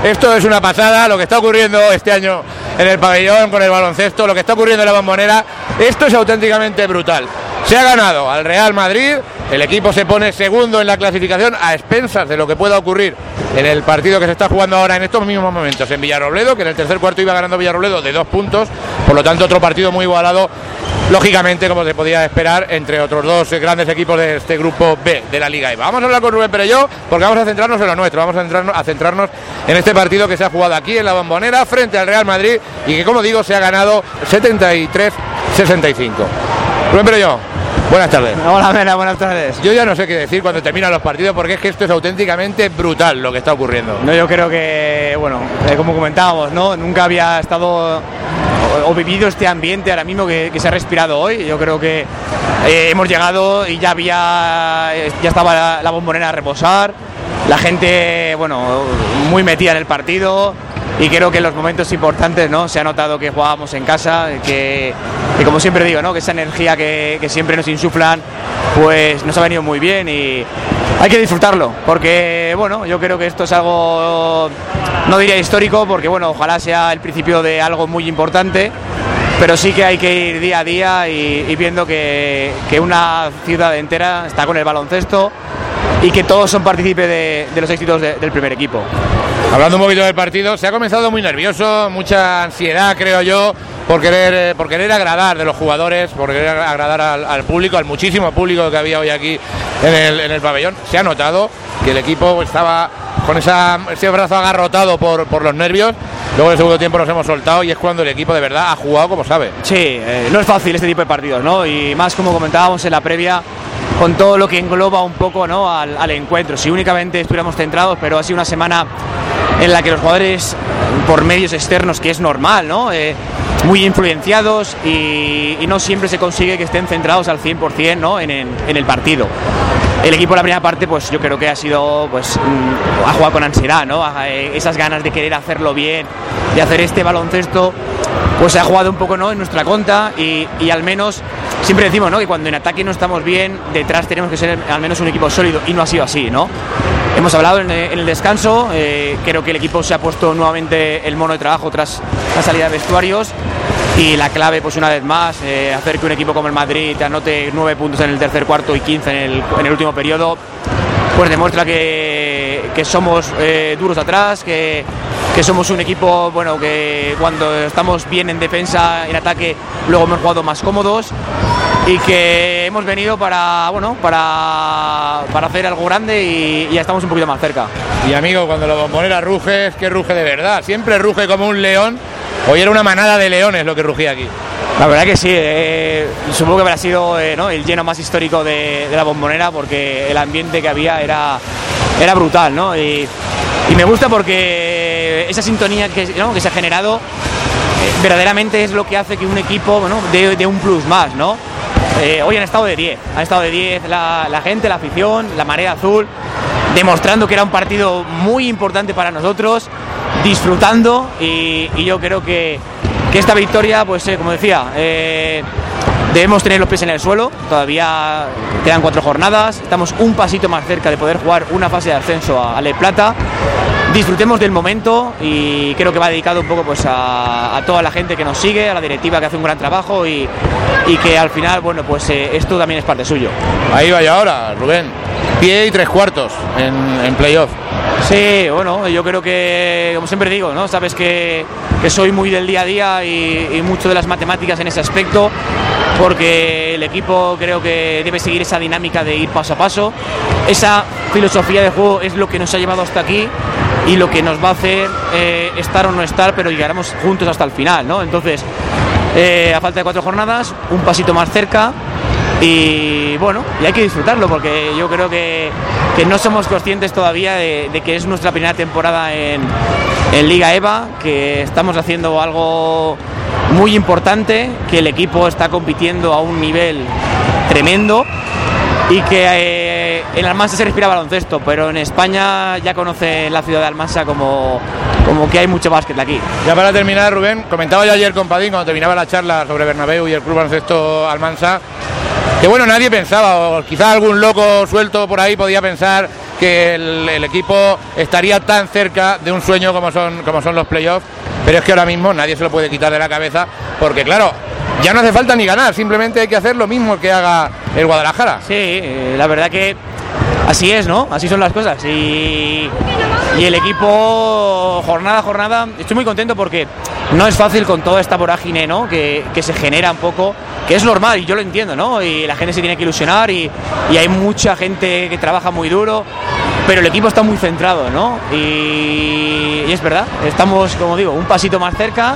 Esto es una pasada, lo que está ocurriendo este año en el pabellón con el baloncesto, lo que está ocurriendo en la Bombonera, esto es auténticamente brutal. Se ha ganado al Real Madrid, el equipo se pone segundo en la clasificación a expensas de lo que pueda ocurrir en el partido que se está jugando ahora en estos mismos momentos en Villarrobledo, que en el tercer cuarto iba ganando Villarrobledo de 2 puntos, por lo tanto otro partido muy igualado, lógicamente como se podía esperar entre otros dos grandes equipos de este grupo B de la Liga EVA. Vamos a hablar con Rubén Perelló porque vamos a centrarnos en lo nuestro, vamos a centrarnos en este partido que se ha jugado aquí en la Bombonera frente al Real Madrid y que, como digo, se ha ganado 73-65. Rubén Perelló, buenas tardes. Hola, Mena, buenas tardes. Yo ya no sé qué decir cuando terminan los partidos porque es que esto es auténticamente brutal lo que está ocurriendo. No, yo creo que, bueno, como comentábamos, ¿no? Nunca había estado o vivido este ambiente ahora mismo que se ha respirado hoy. Yo creo que hemos llegado y ya estaba la Bombonera a reposar, la gente, bueno, muy metida en el partido. Y creo que en los momentos importantes, ¿no? Se ha notado que jugábamos en casa, que como siempre digo, ¿no? Que esa energía que siempre nos insuflan, pues nos ha venido muy bien y hay que disfrutarlo, porque bueno, yo creo que esto es algo, no diría histórico, porque bueno, ojalá sea el principio de algo muy importante, pero sí que hay que ir día a día y viendo que una ciudad entera está con el baloncesto y que todos son partícipes de los éxitos del primer equipo. Hablando un poquito del partido, se ha comenzado muy nervioso, mucha ansiedad, creo yo, por querer agradar de los jugadores, por querer agradar al público, al muchísimo público que había hoy aquí en el pabellón. Se ha notado que el equipo estaba con ese brazo agarrotado por los nervios. Luego en el segundo tiempo nos hemos soltado y es cuando el equipo de verdad ha jugado como sabe. Sí, no es fácil este tipo de partidos, ¿no? Y más como comentábamos en la previa, con todo lo que engloba un poco, ¿no? al encuentro. Si únicamente estuviéramos centrados, pero ha sido una semana en la que los jugadores, por medios externos, que es normal, ¿no? Muy influenciados y no siempre se consigue que estén centrados al 100%, ¿no? en el partido. El equipo en la primera parte, pues yo creo que ha sido, pues ha jugado con ansiedad, ¿no? Esas ganas de querer hacerlo bien, de hacer este baloncesto, pues se ha jugado un poco, ¿no? En nuestra contra y al menos siempre decimos, ¿no? Que cuando en ataque no estamos bien, detrás tenemos que ser al menos un equipo sólido y no ha sido así, ¿no? Hemos hablado en el descanso, creo que el equipo se ha puesto nuevamente el mono de trabajo tras la salida de vestuarios y la clave, pues una vez más, hacer que un equipo como el Madrid anote 9 puntos en el tercer cuarto y 15 en el último periodo, pues demuestra que somos duros atrás, que somos un equipo, bueno, que cuando estamos bien en defensa, en ataque, luego hemos jugado más cómodos y que hemos venido para hacer algo grande y ya estamos un poquito más cerca. Y amigo, cuando la Bombonera ruge, es que ruge de verdad, siempre ruge como un león. Hoy era una manada de leones lo que rugía aquí. La verdad que sí, supongo que habrá sido ¿no? el lleno más histórico de la Bombonera, porque el ambiente que había era brutal, ¿no? Y me gusta porque esa sintonía que se ha generado verdaderamente es lo que hace que un equipo, ¿no? de un plus más, ¿no? Hoy han estado de 10 la gente, la afición, la marea azul, demostrando que era un partido muy importante para nosotros, disfrutando y yo creo que esta victoria, pues como decía, debemos tener los pies en el suelo. Todavía quedan 4 jornadas, estamos un pasito más cerca de poder jugar una fase de ascenso a Le Plata. Disfrutemos del momento y creo que va dedicado un poco pues a toda la gente que nos sigue, a la directiva que hace un gran trabajo y que al final, bueno, pues esto también es parte suyo. Ahí vaya ahora, Rubén, pie y 3/4 en playoff. Sí, bueno, yo creo que, como siempre digo, ¿no? Sabes que soy muy del día a día y mucho de las matemáticas en ese aspecto, porque el equipo creo que debe seguir esa dinámica de ir paso a paso. Esa filosofía de juego es lo que nos ha llevado hasta aquí y lo que nos va a hacer estar o no estar, pero llegaremos juntos hasta el final, ¿no? Entonces, a falta de 4 jornadas, un pasito más cerca. Y bueno, y hay que disfrutarlo, porque yo creo que no somos conscientes todavía de que es nuestra primera temporada en Liga EVA, que estamos haciendo algo muy importante, que el equipo está compitiendo a un nivel tremendo y que en Almansa se respira baloncesto, pero en España ya conocen la ciudad de Almansa como que hay mucho básquet aquí. Ya para terminar, Rubén, comentaba yo ayer con Padín cuando terminaba la charla sobre Bernabéu y el Club Baloncesto Almansa, que bueno, nadie pensaba, o quizá algún loco suelto por ahí podía pensar que el equipo estaría tan cerca de un sueño como son los playoffs, pero es que ahora mismo nadie se lo puede quitar de la cabeza, porque claro, ya no hace falta ni ganar, simplemente hay que hacer lo mismo que haga el Guadalajara. Sí, la verdad que así es, ¿no? Así son las cosas. Y el equipo, jornada a jornada, estoy muy contento porque no es fácil con toda esta vorágine, ¿no? Que se genera un poco, que es normal y yo lo entiendo, ¿no? Y la gente se tiene que ilusionar y hay mucha gente que trabaja muy duro, pero el equipo está muy centrado, ¿no? Y es verdad, estamos, como digo, un pasito más cerca.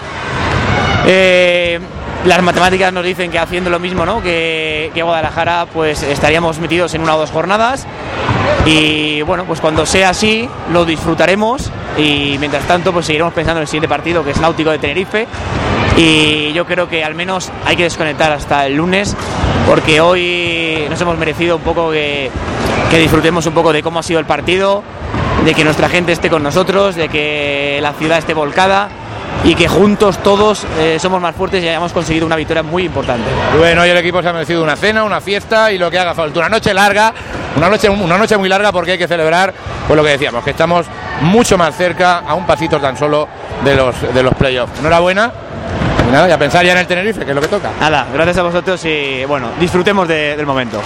Las matemáticas nos dicen que haciendo lo mismo, ¿no? que Guadalajara, pues estaríamos metidos en 1 o 2 jornadas y bueno, pues cuando sea así lo disfrutaremos y mientras tanto pues seguiremos pensando en el siguiente partido, que es Náutico de Tenerife, y yo creo que al menos hay que desconectar hasta el lunes, porque hoy nos hemos merecido un poco que disfrutemos un poco de cómo ha sido el partido, de que nuestra gente esté con nosotros, de que la ciudad esté volcada y que juntos todos somos más fuertes y hayamos conseguido una victoria muy importante. Bueno, hoy el equipo se ha merecido una cena, una fiesta y lo que haga falta. Una noche larga, una noche muy larga, porque hay que celebrar, pues lo que decíamos, que estamos mucho más cerca, a un pasito tan solo de los playoffs. Enhorabuena. Y nada, y a pensar ya en el Tenerife, que es lo que toca. Nada, gracias a vosotros y bueno, disfrutemos del momento.